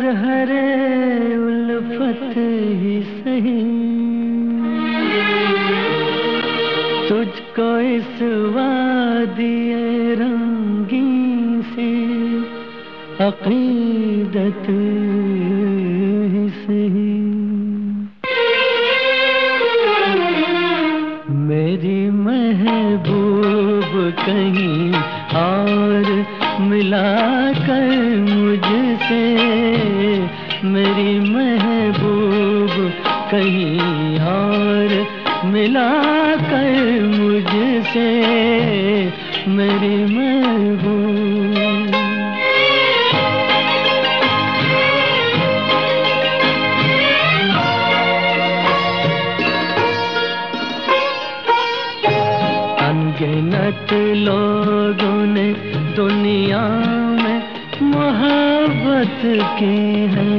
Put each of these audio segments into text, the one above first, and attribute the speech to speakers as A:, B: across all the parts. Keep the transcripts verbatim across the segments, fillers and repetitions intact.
A: मजहरे उल्फत ही सही, तुझको इस वादिए रंगीन से अकीदत ही सही। मेरी महबूब कहीं और मिला कर मुझसे, मेरी महबूब कहीं और मिला कर मुझसे, मेरी महबूब। अनगिनत लोगों ने दुनिया में मोहब्बत की है,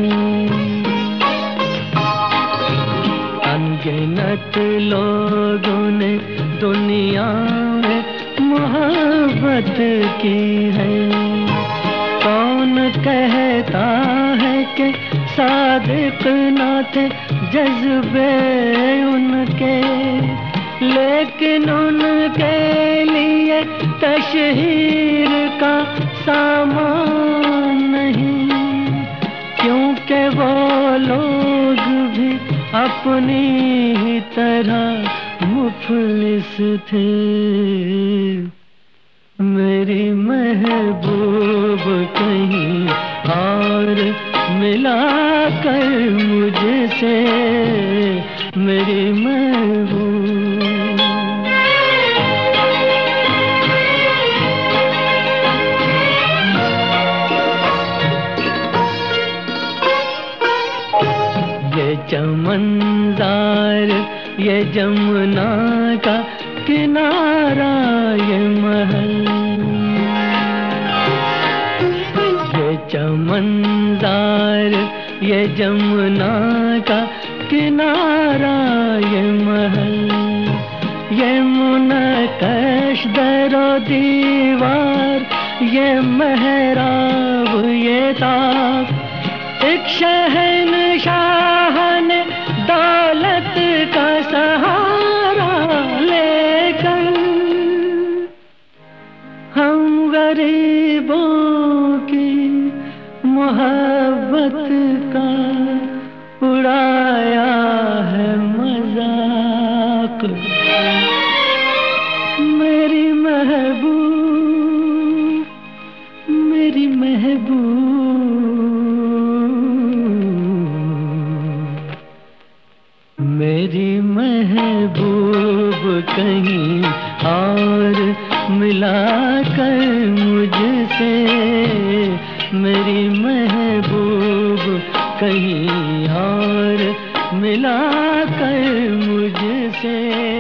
A: अनगिनत लोगों ने दुनिया में मोहब्बत की है। कौन कहता है कि सादिक ना थे जज्बे उनके, लेकिन उनके लिए तशहीर का सामान नहीं, क्योंकि वो लोग भी अपनी ही तरह मुफलिस थे। मेरी महबूब कहीं और मिला कर मुझसे, मेरी महबूब। ये चमनदार ये जमुना का किनारा ये महल, ये चमनदार ये जमुना का किनारा ये महल, ये मुनक्कश दरो दीवार ये मेहराब ये ताक, एक शहंशाह ने दौलत का सहारा लेकर हम गरीबों की मोहब्बत का उड़ाया है मजाक। मेरी महबूब, मेरी महबूब, मेरी महबूब कहीं और मिला कर मुझसे, मेरी महबूब कहीं और मिला कर मुझसे।